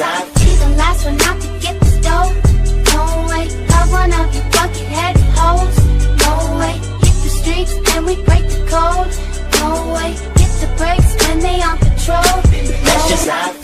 drive. Be the last one out to get the dough. No way, love one of you bucket-headed hoes. No way, hit the streets and we break the code. No way, hit the brakes when they on patrol. Let's just drive.